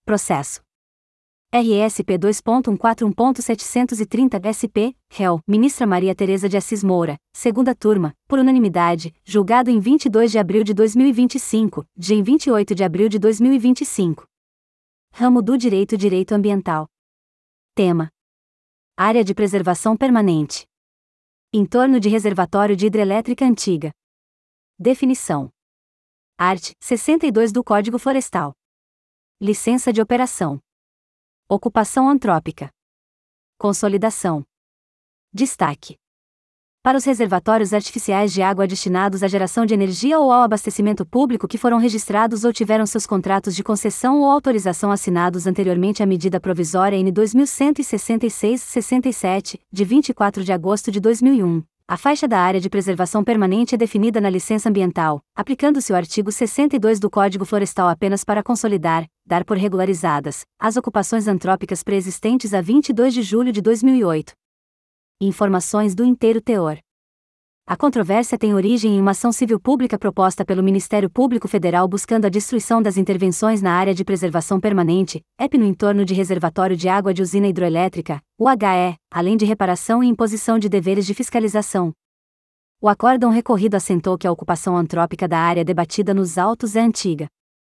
Processo. RSP 2.141.730 SP, réu, ministra Maria Tereza de Assis Moura, segunda turma, por unanimidade, julgado em 22 de abril de 2025, dia em 28 de abril de 2025. Ramo do Direito Ambiental. Tema: Área de Preservação Permanente. Entorno de reservatório de hidrelétrica antiga. Definição: Art. 62 do Código Florestal. Licença de operação. Ocupação antrópica. Consolidação. Destaque: para os reservatórios artificiais de água destinados à geração de energia ou ao abastecimento público que foram registrados ou tiveram seus contratos de concessão ou autorização assinados anteriormente à medida provisória N 2166-67, de 24 de agosto de 2001, a faixa da área de preservação permanente é definida na licença ambiental, aplicando-se o artigo 62 do Código Florestal apenas para consolidar, dar por regularizadas, as ocupações antrópicas preexistentes a 22 de julho de 2008. Informações do inteiro teor. A controvérsia tem origem em uma ação civil pública proposta pelo Ministério Público Federal buscando a destruição das intervenções na área de preservação permanente, EP no entorno de reservatório de água de usina hidroelétrica, UHE, além de reparação e imposição de deveres de fiscalização. O acórdão recorrido assentou que a ocupação antrópica da área debatida nos autos é antiga.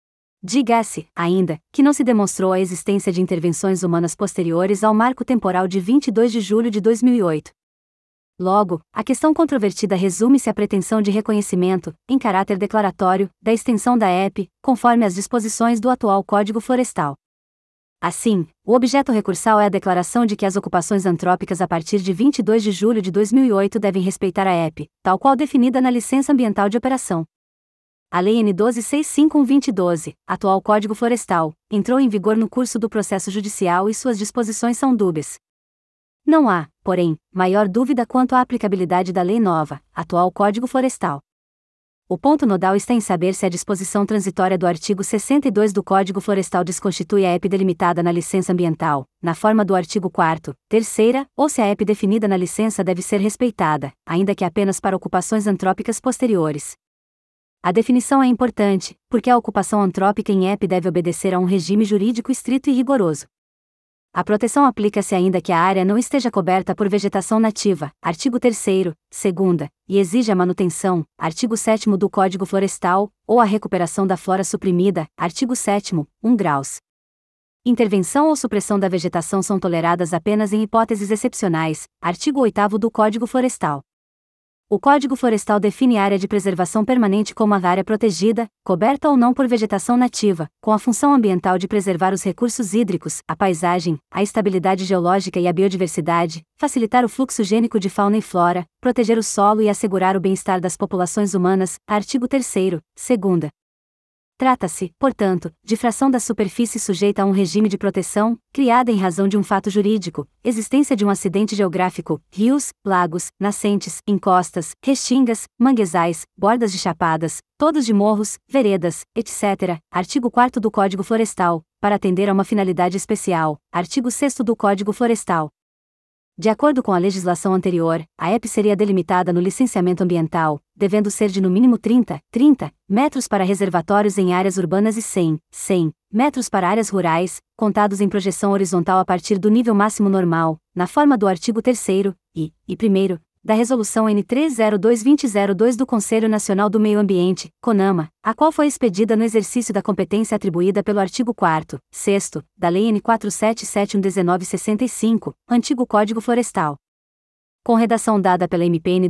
Diga-se, ainda, que não se demonstrou a existência de intervenções humanas posteriores ao marco temporal de 22 de julho de 2008. Logo, a questão controvertida resume-se à pretensão de reconhecimento, em caráter declaratório, da extensão da EP, conforme as disposições do atual Código Florestal. Assim, o objeto recursal é a declaração de que as ocupações antrópicas a partir de 22 de julho de 2008 devem respeitar a EP, tal qual definida na Licença Ambiental de Operação. A Lei N 12.651/2012, atual Código Florestal, entrou em vigor no curso do processo judicial e suas disposições são dúbias. Não há, porém, maior dúvida quanto à aplicabilidade da lei nova, atual Código Florestal. O ponto nodal está em saber se a disposição transitória do artigo 62 do Código Florestal desconstitui a EP delimitada na licença ambiental, na forma do artigo 4º, terceira, ou se a EP definida na licença deve ser respeitada, ainda que apenas para ocupações antrópicas posteriores. A definição é importante, porque a ocupação antrópica em EP deve obedecer a um regime jurídico estrito e rigoroso. A proteção aplica-se ainda que a área não esteja coberta por vegetação nativa, artigo 3º, segunda, e exige a manutenção, artigo 7º do Código Florestal, ou a recuperação da flora suprimida, artigo 7º, 1 graus. Intervenção ou supressão da vegetação são toleradas apenas em hipóteses excepcionais, artigo 8º do Código Florestal. O Código Florestal define a área de preservação permanente como a área protegida, coberta ou não por vegetação nativa, com a função ambiental de preservar os recursos hídricos, a paisagem, a estabilidade geológica e a biodiversidade, facilitar o fluxo gênico de fauna e flora, proteger o solo e assegurar o bem-estar das populações humanas, artigo 3º, segunda. Trata-se, portanto, de fração da superfície sujeita a um regime de proteção, criada em razão de um fato jurídico, existência de um acidente geográfico, rios, lagos, nascentes, encostas, restingas, manguezais, bordas de chapadas, todos de morros, veredas, etc., artigo 4º do Código Florestal, para atender a uma finalidade especial, artigo 6º do Código Florestal. De acordo com a legislação anterior, a EP seria delimitada no licenciamento ambiental, devendo ser de no mínimo 30 metros para reservatórios em áreas urbanas e 100 metros para áreas rurais, contados em projeção horizontal a partir do nível máximo normal, na forma do artigo 3º e 1º, da Resolução N 302/2002 do Conselho Nacional do Meio Ambiente, CONAMA, a qual foi expedida no exercício da competência atribuída pelo artigo 4º, 6º, da Lei N 4771/1965, antigo Código Florestal. Com redação dada pela MPN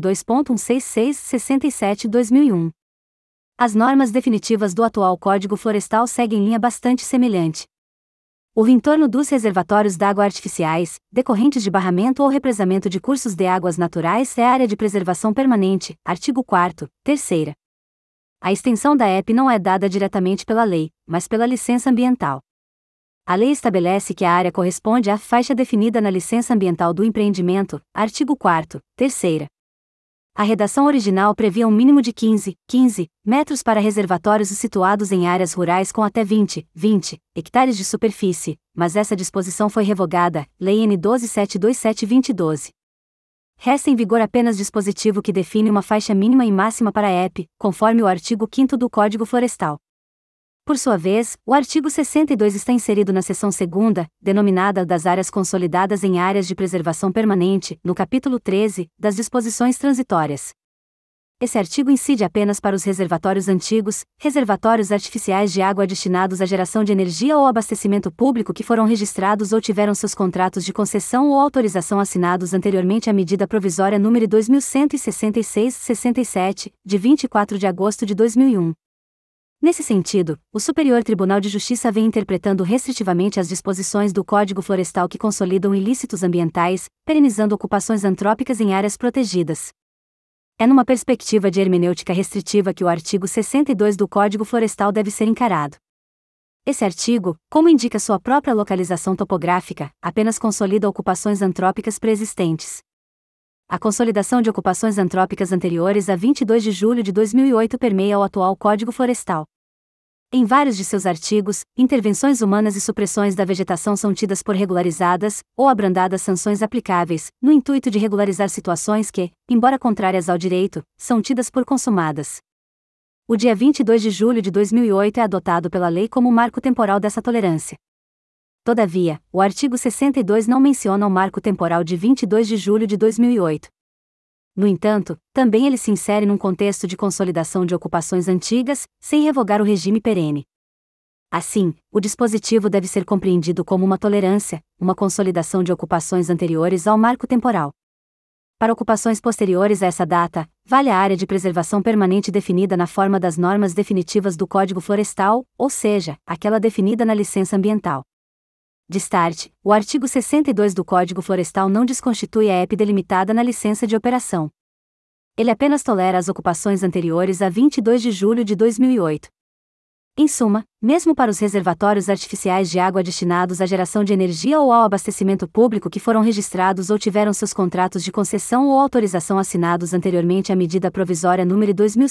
2.16667/2001. As normas definitivas do atual Código Florestal seguem linha bastante semelhante. O entorno dos reservatórios d'água artificiais, decorrentes de barramento ou represamento de cursos de águas naturais é área de preservação permanente, artigo 4º, terceira. A extensão da EP não é dada diretamente pela lei, mas pela licença ambiental. A lei estabelece que a área corresponde à faixa definida na licença ambiental do empreendimento, artigo 4º, terceira. A redação original previa um mínimo de 15 metros para reservatórios situados em áreas rurais com até 20 hectares de superfície, mas essa disposição foi revogada, Lei N 12.727/2012. Resta em vigor apenas dispositivo que define uma faixa mínima e máxima para a EP, conforme o artigo 5º do Código Florestal. Por sua vez, o artigo 62 está inserido na seção 2ª, denominada das áreas consolidadas em áreas de preservação permanente, no capítulo 13, das disposições transitórias. Esse artigo incide apenas para os reservatórios antigos, reservatórios artificiais de água destinados à geração de energia ou abastecimento público que foram registrados ou tiveram seus contratos de concessão ou autorização assinados anteriormente à medida provisória número 2166/67, de 24 de agosto de 2001. Nesse sentido, o Superior Tribunal de Justiça vem interpretando restritivamente as disposições do Código Florestal que consolidam ilícitos ambientais, perenizando ocupações antrópicas em áreas protegidas. É numa perspectiva de hermenêutica restritiva que o artigo 62 do Código Florestal deve ser encarado. Esse artigo, como indica sua própria localização topográfica, apenas consolida ocupações antrópicas preexistentes. A consolidação de ocupações antrópicas anteriores a 22 de julho de 2008 permeia o atual Código Florestal. Em vários de seus artigos, intervenções humanas e supressões da vegetação são tidas por regularizadas, ou abrandadas sanções aplicáveis, no intuito de regularizar situações que, embora contrárias ao direito, são tidas por consumadas. O dia 22 de julho de 2008 é adotado pela lei como marco temporal dessa tolerância. Todavia, o artigo 62 não menciona o marco temporal de 22 de julho de 2008. No entanto, também ele se insere num contexto de consolidação de ocupações antigas, sem revogar o regime perene. Assim, o dispositivo deve ser compreendido como uma tolerância, uma consolidação de ocupações anteriores ao marco temporal. Para ocupações posteriores a essa data, vale a área de preservação permanente definida na forma das normas definitivas do Código Florestal, ou seja, aquela definida na licença ambiental. De start, o artigo 62 do Código Florestal não desconstitui a EP delimitada na licença de operação. Ele apenas tolera as ocupações anteriores a 22 de julho de 2008. Em suma, mesmo para os reservatórios artificiais de água destinados à geração de energia ou ao abastecimento público que foram registrados ou tiveram seus contratos de concessão ou autorização assinados anteriormente à medida provisória número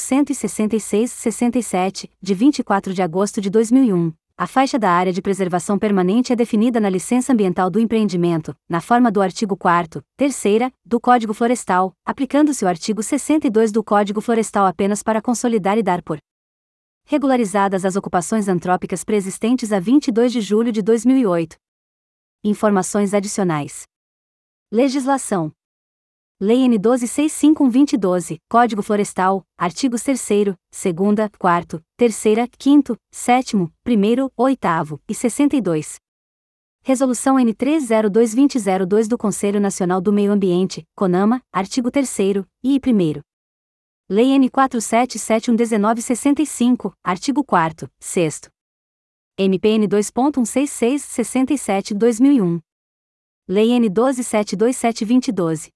2166/67, de 24 de agosto de 2001. A faixa da área de preservação permanente é definida na licença ambiental do empreendimento, na forma do artigo 4º, 3ª, do Código Florestal, aplicando-se o artigo 62 do Código Florestal apenas para consolidar e dar por regularizadas as ocupações antrópicas preexistentes a 22 de julho de 2008. Informações adicionais. Legislação. Lei N. 12.651/2012, Código Florestal, artigos 3º, 2º, 4º, 3º, 5º, 7º, 1º, 8º e 62. Resolução N. 302/2002 do Conselho Nacional do Meio Ambiente, CONAMA, artigo 3º, e 1º. Lei N. 4771/1965, artigo 4º, 6º. MPN 2.166/67/2001. Lei N. 12.727/2012.